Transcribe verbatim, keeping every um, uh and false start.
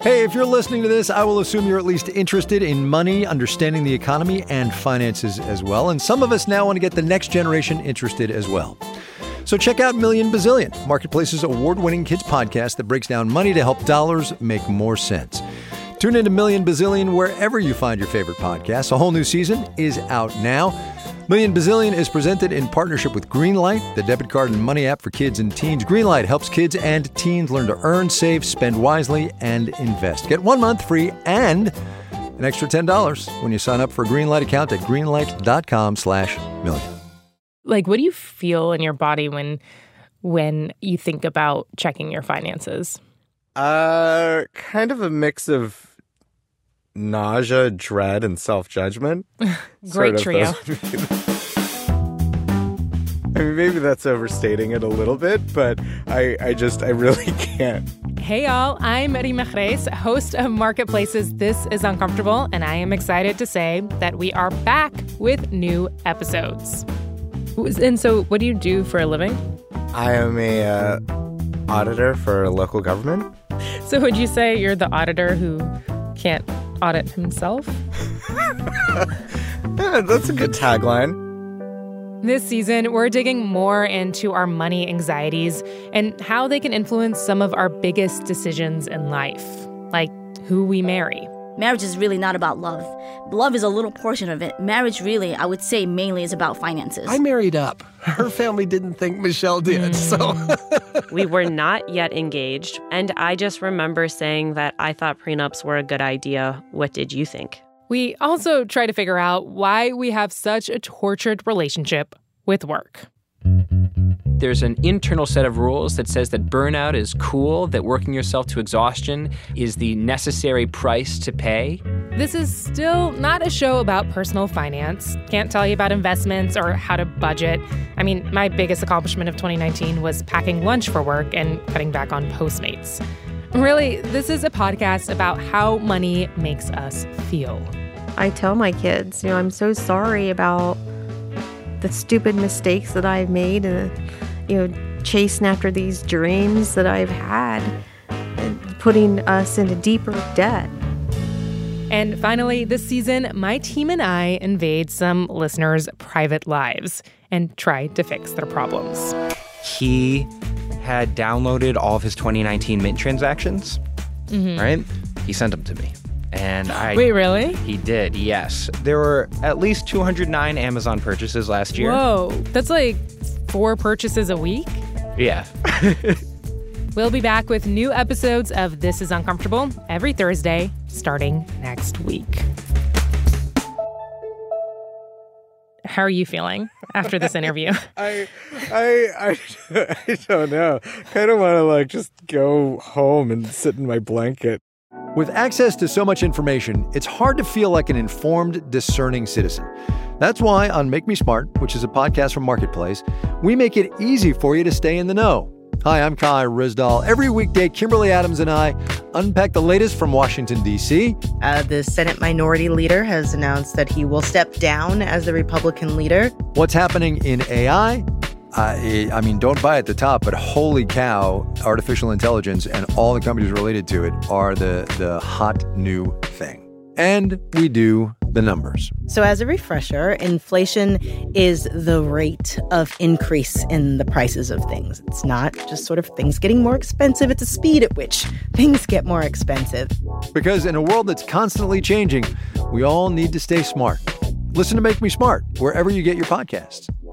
Hey, if you're listening to this, I will assume you're at least interested in money, understanding the economy, and finances as well. And some of us now want to get the next generation interested as well. So check out Million Bazillion, Marketplace's award-winning kids podcast that breaks down money to help dollars make more sense. Tune into Million Bazillion wherever you find your favorite podcasts. A whole new season is out now. Million Bazillion is presented in partnership with Greenlight, the debit card and money app for kids and teens. Greenlight helps kids and teens learn to earn, save, spend wisely, and invest. Get one month free and an extra ten dollars when you sign up for a Greenlight account at greenlight.com slash million. Like, what do you feel in your body when when you think about checking your finances? Uh, kind of a mix of nausea, dread, and self-judgment. Great trio. I mean, maybe that's overstating it a little bit, but I, I just, I really can't. Hey, y'all. I'm Rima Reis, host of Marketplace's This Is Uncomfortable, and I am excited to say that we are back with new episodes. And so what do you do for a living? I am a uh, auditor for a local government. So would you say you're the auditor who can't audit himself? Yeah, that's a good tagline. This season, we're digging more into our money anxieties and how they can influence some of our biggest decisions in life, like who we marry. Marriage is really not about love. Love is a little portion of it. Marriage really, I would say, mainly is about finances. I married up. Her family didn't think Michelle did, so... We were not yet engaged, and I just remember saying that I thought prenups were a good idea. What did you think? We also try to figure out why we have such a tortured relationship with work. There's an internal set of rules that says that burnout is cool, that working yourself to exhaustion is the necessary price to pay. This is still not a show about personal finance. Can't tell you about investments or how to budget. I mean, my biggest accomplishment of twenty nineteen was packing lunch for work and cutting back on Postmates. Really, this is a podcast about how money makes us feel. I tell my kids, you know, I'm so sorry about the stupid mistakes that I've made and, you know, chasing after these dreams that I've had and putting us into deeper debt. And finally, this season, my team and I invade some listeners' private lives and try to fix their problems. He had downloaded all of his twenty nineteen Mint transactions, mm-hmm. right? He sent them to me. And I... Wait, really? He did, yes. There were at least two hundred nine Amazon purchases last year. Whoa, that's like four purchases a week? Yeah. We'll be back with new episodes of This Is Uncomfortable every Thursday, starting next week. How are you feeling after this interview? I, I, I, I don't know. Kind of want to like just go home and sit in my blanket. With access to so much information, it's hard to feel like an informed, discerning citizen. That's why on Make Me Smart, which is a podcast from Marketplace, we make it easy for you to stay in the know. Hi, I'm Kai Ryssdal. Every weekday, Kimberly Adams and I unpack the latest from Washington, D C Uh, the Senate Minority Leader has announced that he will step down as the Republican leader. What's happening in A I? Uh, I mean, don't buy at the top, but holy cow, artificial intelligence and all the companies related to it are the, the hot new thing. And we do the numbers. So as a refresher, inflation is the rate of increase in the prices of things. It's not just sort of things getting more expensive. It's the speed at which things get more expensive. Because in a world that's constantly changing, we all need to stay smart. Listen to Make Me Smart wherever you get your podcasts.